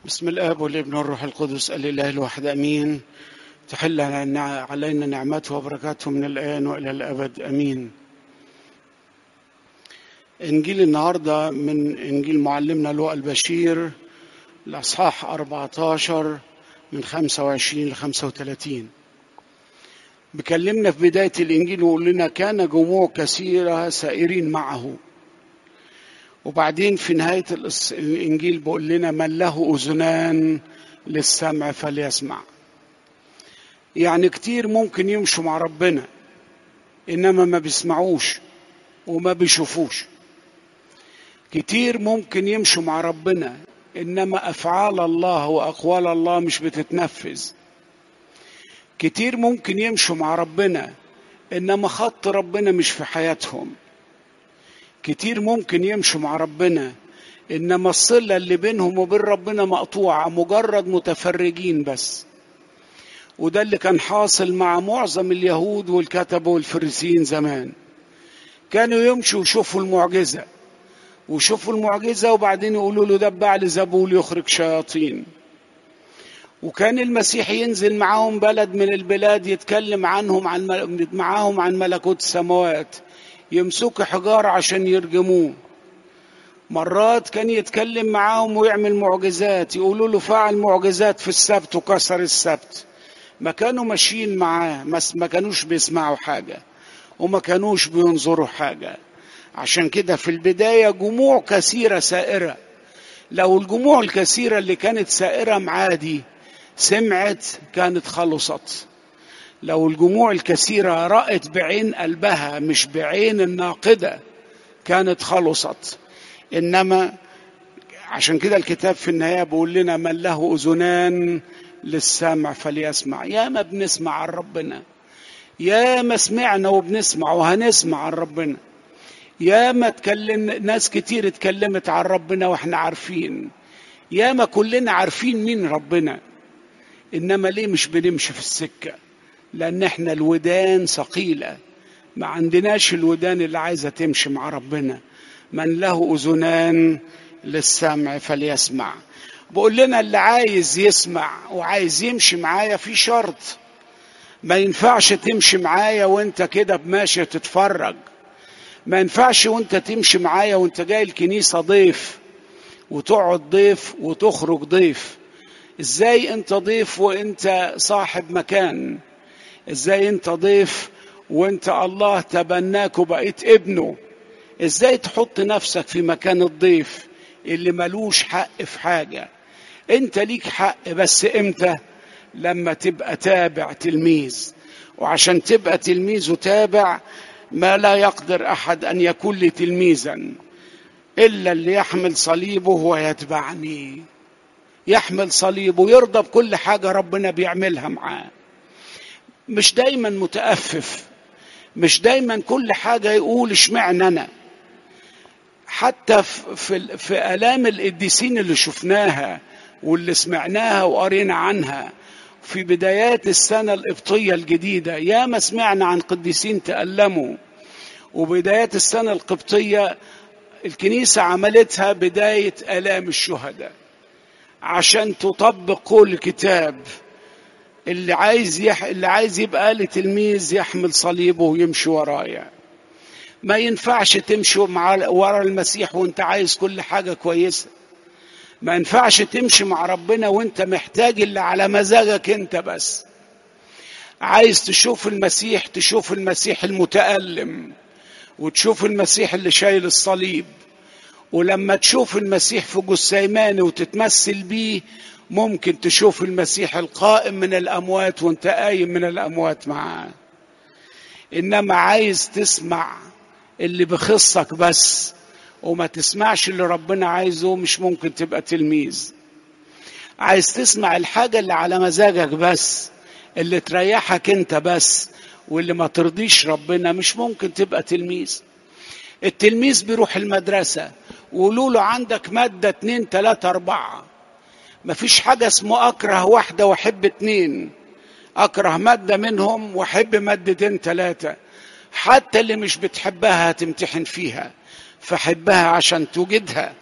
بسم الآب والابن والروح القدس الإله الواحد أمين. تحل علينا نعمته وبركاته من الآن وإلى الأبد أمين. إنجيل النهاردة من إنجيل معلمنا لوقا البشير، الأصحاح 14 من 25 ل 35. بكلمنا في بداية الإنجيل ويقول لنا كان جموع كثيرة سائرين معه، وبعدين في نهاية الإنجيل بيقول لنا من له أذنان للسمع فليسمع. يعني كتير ممكن يمشوا مع ربنا إنما ما بيسمعوش وما بيشوفوش. كتير ممكن يمشوا مع ربنا إنما أفعال الله وأقوال الله مش بتتنفذ. كتير ممكن يمشوا مع ربنا إنما خط ربنا مش في حياتهم. كتير ممكن يمشوا مع ربنا إنما الصلة اللي بينهم وبين ربنا مقطوعة، مجرد متفرجين بس. وده اللي كان حاصل مع معظم اليهود والكتبة والفريسيين زمان. كانوا يمشوا ويشوفوا المعجزة وبعدين يقولوا له ده بعل زبول يخرج شياطين. وكان المسيح ينزل معاهم بلد من البلاد يتكلم معاهم عن ملكوت السماوات، يمسكوا حجارة عشان يرجموه. مرات كان يتكلم معاهم ويعمل معجزات، يقولوا له فعل معجزات في السبت وكسر السبت. ما كانوا ماشيين معاه، ما كانوش بيسمعوا حاجة وما كانوش بينظروا حاجة. عشان كده في البداية جموع كثيرة سائرة. لو الجموع الكثيرة اللي كانت سائرة معاه دي سمعت كانت خلصت. لو الجموع الكثيرة رأت بعين قلبها مش بعين الناقدة كانت خلصت. إنما عشان كده الكتاب في النهاية بيقول لنا من له أذنان للسمع فليسمع. يا ما بنسمع عن ربنا، يا ما سمعنا وبنسمع وهنسمع عن ربنا. يا ما ناس كتير اتكلمت عن ربنا واحنا عارفين، يا ما كلنا عارفين مين ربنا، إنما ليه مش بنمشي في السكة؟ لأن احنا الودان ثقيلة، ما عندناش الودان اللي عايزة تمشي مع ربنا. من له أذنان للسمع فليسمع. بقول لنا اللي عايز يسمع وعايز يمشي معايا في شرط. ما ينفعش تمشي معايا وانت كده ماشي تتفرج. ما ينفعش وانت تمشي معايا وانت جاي الكنيسة ضيف وتقعد ضيف وتخرج ضيف. ازاي انت ضيف وانت صاحب مكان؟ ازاي انت ضيف وانت الله تبناك وبقيت ابنه؟ ازاي تحط نفسك في مكان الضيف اللي ملوش حق في حاجة؟ انت ليك حق بس امتى؟ لما تبقى تابع تلميذ. وعشان تبقى تلميذ وتابع ما لا يقدر احد ان يكون لي تلميذا الا اللي يحمل صليبه ويتبعني. يحمل صليبه، يرضى بكل حاجة ربنا بيعملها معاه. مش دايما متأفف، مش دايما كل حاجة يقول اشمعنى أنا. حتى في آلام القديسين اللي شفناها واللي سمعناها وقرينا عنها في بدايات السنة القبطية الجديدة، يا ما سمعنا عن قديسين تألموا. وبدايات السنة القبطية الكنيسة عملتها بداية آلام الشهداء عشان تطبق كل الكتاب. اللي عايز يبقى لي تلميذ يحمل صليبه ويمشي ورايا. ما ينفعش تمشي ورا المسيح وانت عايز كل حاجة كويسة. ما ينفعش تمشي مع ربنا وانت محتاج اللي على مزاجك انت بس. عايز تشوف المسيح، تشوف المسيح المتألم وتشوف المسيح اللي شايل الصليب. ولما تشوف المسيح في جثيمانه وتتمثل بيه ممكن تشوف المسيح القائم من الأموات وانت قايم من الأموات معاه. إنما عايز تسمع اللي بخصك بس وما تسمعش اللي ربنا عايزه، مش ممكن تبقى تلميذ. عايز تسمع الحاجة اللي على مزاجك بس، اللي تريحك انت بس واللي ما ترضيش ربنا، مش ممكن تبقى تلميذ. التلميذ بيروح المدرسة وقولوا له عندك مادة 2 3 4. مفيش حاجة اسمه أكره واحدة وأحب 2. أكره مادة منهم وأحب مادتين 3. حتى اللي مش بتحبها هتمتحن فيها، فحبها عشان توجدها.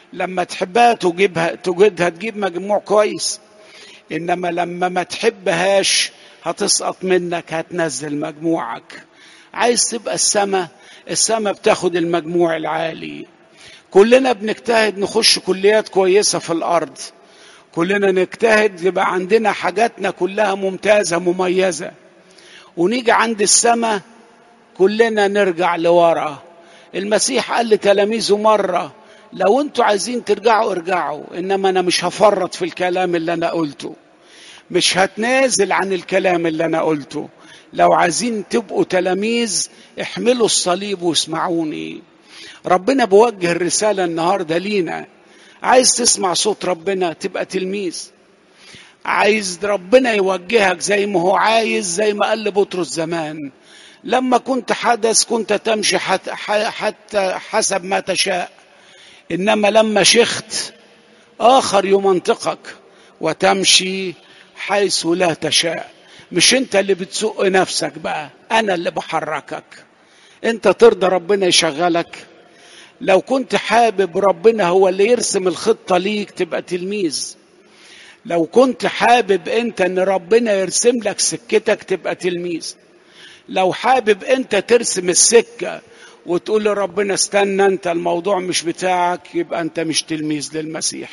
لما تحبها تجدها تجيب مجموع كويس، إنما لما ما تحبهاش هتسقط منك، هتنزل مجموعك. عايز تبقى السما بتاخد المجموع العالي. كلنا بنجتهد نخش كليات كويسة في الأرض، كلنا نجتهد يبقى عندنا حاجاتنا كلها ممتازة مميزة، ونيجي عند السما كلنا نرجع لورا. المسيح قال لتلاميذه مرة لو انتوا عايزين ترجعوا ارجعوا، انما انا مش هفرط في الكلام اللي انا قلته، مش هتنازل عن الكلام اللي انا قلته. لو عايزين تبقوا تلاميذ احملوا الصليب واسمعوني. ربنا بوجه الرسالة النهاردة لينا. عايز تسمع صوت ربنا تبقى تلميذ، عايز ربنا يوجهك زي ما هو عايز، زي ما قال لبطرس زمان لما كنت حدث كنت تمشي حتى حسب ما تشاء، إنما لما شخت آخر يمنطقك وتمشي حيث لا تشاء. مش انت اللي بتسوق نفسك بقى، انا اللي بحركك. انت ترضى ربنا يشغلك؟ لو كنت حابب ربنا هو اللي يرسم الخطة ليك تبقى تلميذ. لو كنت حابب انت ان ربنا يرسم لك سكتك تبقى تلميذ. لو حابب انت ترسم السكة وتقول لربنا استنى انت الموضوع مش بتاعك، يبقى انت مش تلميذ للمسيح.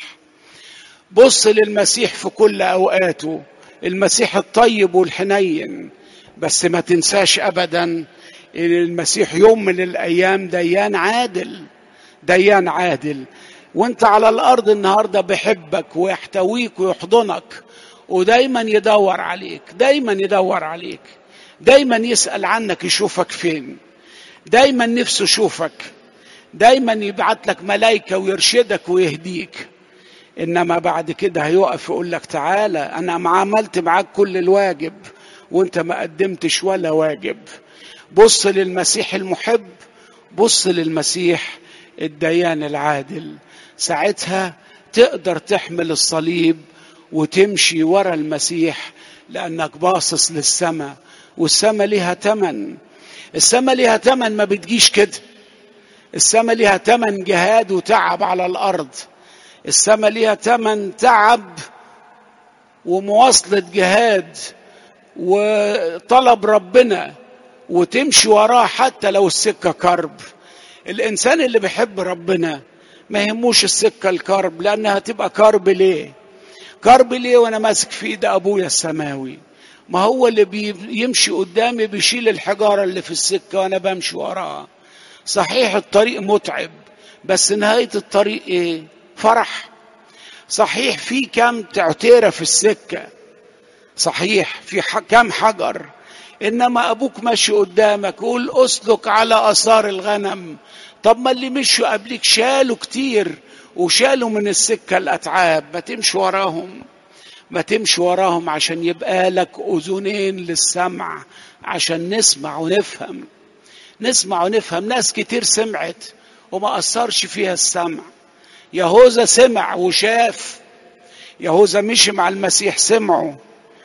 بص للمسيح في كل اوقاته، المسيح الطيب والحنين، بس ما تنساش ابدا ان المسيح يوم من الايام ديان عادل، ديان عادل. وانت على الارض النهارده بيحبك ويحتويك ويحضنك، ودايما يدور عليك، دايما يدور عليك، دايما يسأل عنك يشوفك فين، دايما نفسه يشوفك، دايما يبعت لك ملائكة ويرشدك ويهديك. انما بعد كده هيقف يقول لك تعالى انا عملت معاك كل الواجب وانت ما قدمتش ولا واجب. بص للمسيح المحب، بص للمسيح الديان العادل، ساعتها تقدر تحمل الصليب وتمشي ورا المسيح، لأنك باصص للسماء، والسماء ليها تمن. السماء ليها تمن ما بتجيش كده، السماء ليها تمن جهاد وتعب على الأرض، السماء ليها تمن تعب ومواصلة جهاد وطلب ربنا وتمشي وراه حتى لو السكة كرب. الإنسان اللي بيحب ربنا ما يهموش السكة الكرب، لأنها تبقى كرب ليه؟ كرب ليه وأنا ماسك في إيد أبويا السماوي؟ ما هو اللي بيمشي قدامي بيشيل الحجارة اللي في السكة وأنا بمشي وراها. صحيح الطريق متعب، بس نهاية الطريق إيه؟ فرح. صحيح في كم تعتيرة في السكة، صحيح في كم حجر، إنما أبوك ماشي قدامك يقول أسلك على آثار الغنم. طب ما اللي مشوا قبلك شالوا كتير وشالوا من السكة الأتعاب، ما تمشي وراهم، ما تمشي وراهم عشان يبقى لك أذنين للسمع، عشان نسمع ونفهم، نسمع ونفهم. ناس كتير سمعت وما أثرش فيها السمع. يهوذا سمع وشاف، يهوذا مشي مع المسيح، سمعه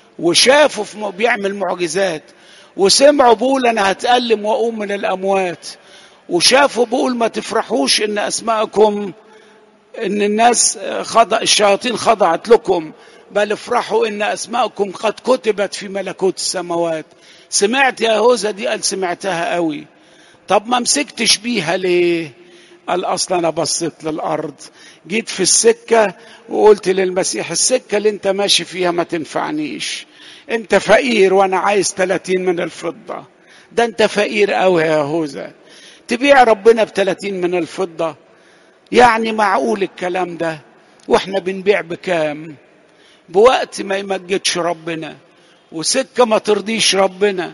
وشافه بيعمل معجزات، وسمعوا بقول أنا هتألم وأقوم من الأموات، وشافوا بقول ما تفرحوش إن أسماءكم إن الناس الشياطين خضعت لكم، بل افرحوا إن أسماءكم قد كتبت في ملكوت السماوات. سمعت يا يهوذا دي؟ قال سمعتها قوي. طب ما مسكتش بيها ليه؟ قال أصلا أنا بصيت للأرض، جيت في السكة وقلت للمسيح السكة اللي انت ماشي فيها ما تنفعنيش، انت فقير وانا عايز 30 من الفضة. ده انت فقير قوي يا يهوذا، تبيع ربنا ب30 من الفضة؟ يعني معقول الكلام ده؟ واحنا بنبيع بكام؟ بوقت ما يمجدش ربنا، وسكة ما ترضيش ربنا،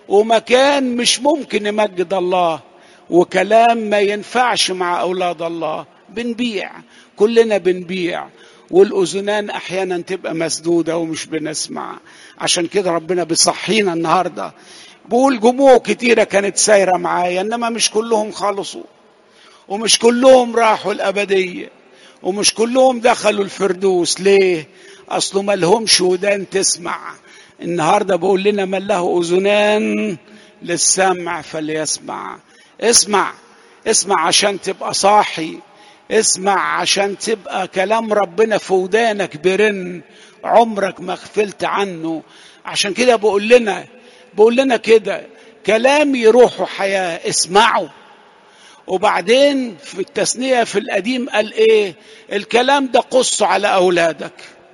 ومكان مش ممكن يمجد الله، وكلام ما ينفعش مع أولاد الله. بنبيع، كلنا بنبيع، والأذنان أحيانا تبقى مسدودة ومش بنسمع. عشان كده ربنا بيصحينا النهاردة. بقول جموع كتيرة كانت سايرة معايا، إنما مش كلهم خلصوا، ومش كلهم راحوا الأبدية، ومش كلهم دخلوا الفردوس. ليه؟ أصله ما لهمش ودان تسمع. النهاردة بقول لنا من له أذنان للسمع فليسمع. اسمع، اسمع عشان تبقى صاحي، اسمع عشان تبقى كلام ربنا في ودانك برن، عمرك ما غفلت عنه. عشان كده بقول لنا كده، كلامي روح وحياة، اسمعوا. وبعدين في التثنية في القديم قال ايه؟ الكلام ده قصه على اولادك،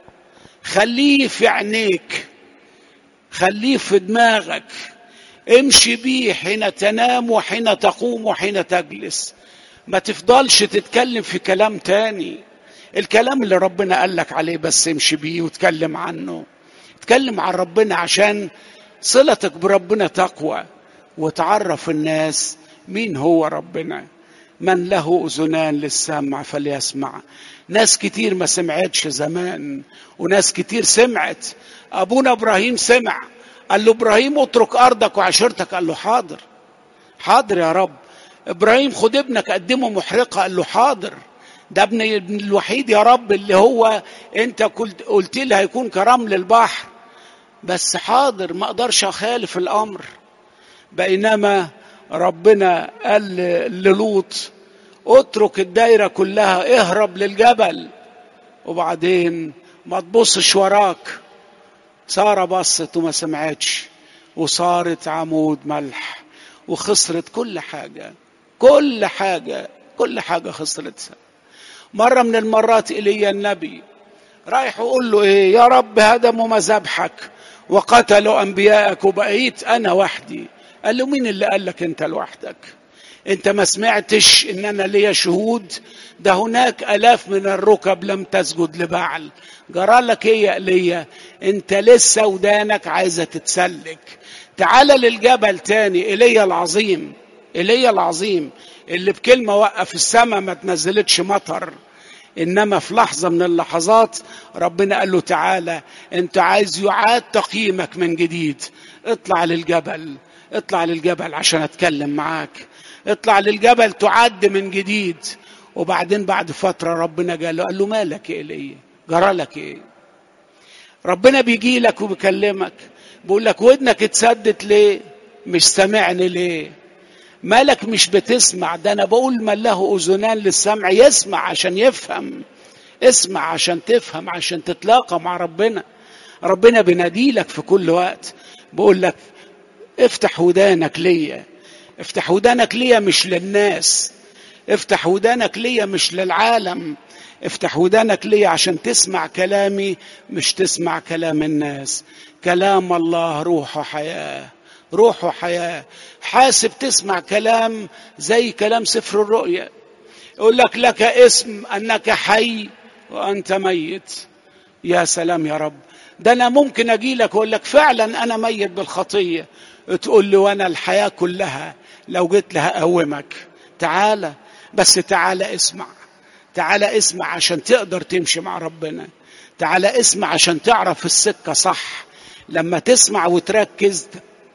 خليه في عينيك، خليه في دماغك، امشي بيه حين تنام وحين تقوم وحين تجلس. ما تفضلش تتكلم في كلام تاني، الكلام اللي ربنا قالك عليه بس امشي بيه وتكلم عنه. اتكلم عن ربنا عشان صلتك بربنا تقوى، وتعرف الناس مين هو ربنا. من له أذنان للسمع فليسمع. ناس كتير ما سمعتش زمان، وناس كتير سمعت. أبونا إبراهيم سمع، قال له إبراهيم اترك أرضك وعشيرتك، قال له حاضر، حاضر يا رب. إبراهيم خد ابنك قدمه محرقة، قال له حاضر. ده ابن الوحيد يا رب اللي هو انت قلت لي هيكون كرمل البحر، بس حاضر، ما اقدرش اخالف الامر. بينما ربنا قال للوط اترك الدايرة كلها، اهرب للجبل، وبعدين ما تبصش وراك. سارة بصت وما سمعتش، وصارت عمود ملح، وخسرت كل حاجة، كل حاجة خسرتها. مرة من المرات إيليا النبي رايح يقول له ايه؟ يا رب هدموا مذابحك وقتلوا انبيائك وبقيت انا وحدي. قال له مين اللي قال لك انت لوحدك؟ انت ما سمعتش ان انا ليا شهود؟ ده هناك الاف من الركب لم تسجد لبعل. جرى لك ايه يا ايليا؟ انت لسه ودانك عايزه تتسلك. تعال للجبل تاني. ايليا العظيم اللي بكلمه وقف السماء ما تنزلتش مطر، انما في لحظة من اللحظات ربنا قال له تعالى، انت عايز يعاد تقييمك من جديد، اطلع للجبل عشان اتكلم معاك، اطلع للجبل تعد من جديد. وبعدين بعد فترة ربنا قال له مالك يا ايليا؟ جرى لك ايه؟ ربنا بيجي لك وبيكلمك، بيقول لك ودنك اتسدت ليه؟ مش سامعني ليه؟ مالك مش بتسمع؟ ده انا بقول من له اذنان للسمع يسمع عشان يفهم. اسمع عشان تفهم، عشان تتلاقى مع ربنا. ربنا بيناديلك في كل وقت، بقول لك افتح ودانك ليا، افتح ودانك ليا مش للناس، افتح ودانك ليا مش للعالم، افتح ودانك ليا عشان تسمع كلامي مش تسمع كلام الناس. كلام الله روح وحياة، روح وحياة. حاسب تسمع كلام زي كلام سفر الرؤيا، يقول لك اسم أنك حي وأنت ميت. يا سلام يا رب، ده أنا ممكن أجي لك وأقول لك فعلا أنا ميت بالخطية، تقول لي وأنا الحياة كلها لو جيت لها أقومك. تعالى، بس تعالى اسمع عشان تقدر تمشي مع ربنا. تعالى اسمع عشان تعرف السكة صح. لما تسمع وتركز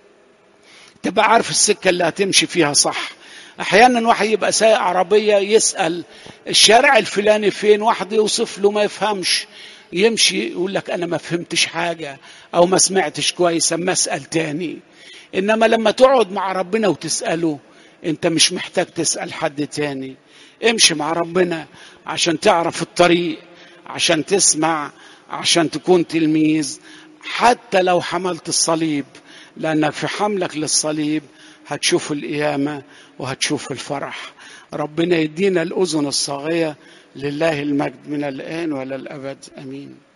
تبقى عارف السكة اللي هتمشي فيها صح. احيانا واحد يبقى سايق عربية يسأل الشارع الفلاني فين، واحد يوصف له ما يفهمش، يمشي يقول لك انا ما فهمتش حاجة او ما سمعتش كويس، اما اسأل تاني. انما لما تقعد مع ربنا وتسأله انت مش محتاج تسأل حد تاني. امشي مع ربنا عشان تعرف الطريق، عشان تسمع، عشان تكون تلميذ. حتى لو حملت الصليب، لأنك في حملك للصليب هتشوف القيامة وهتشوف الفرح. ربنا يدينا الأذن الصاغية. لله المجد من الآن ولا الأبد، أمين.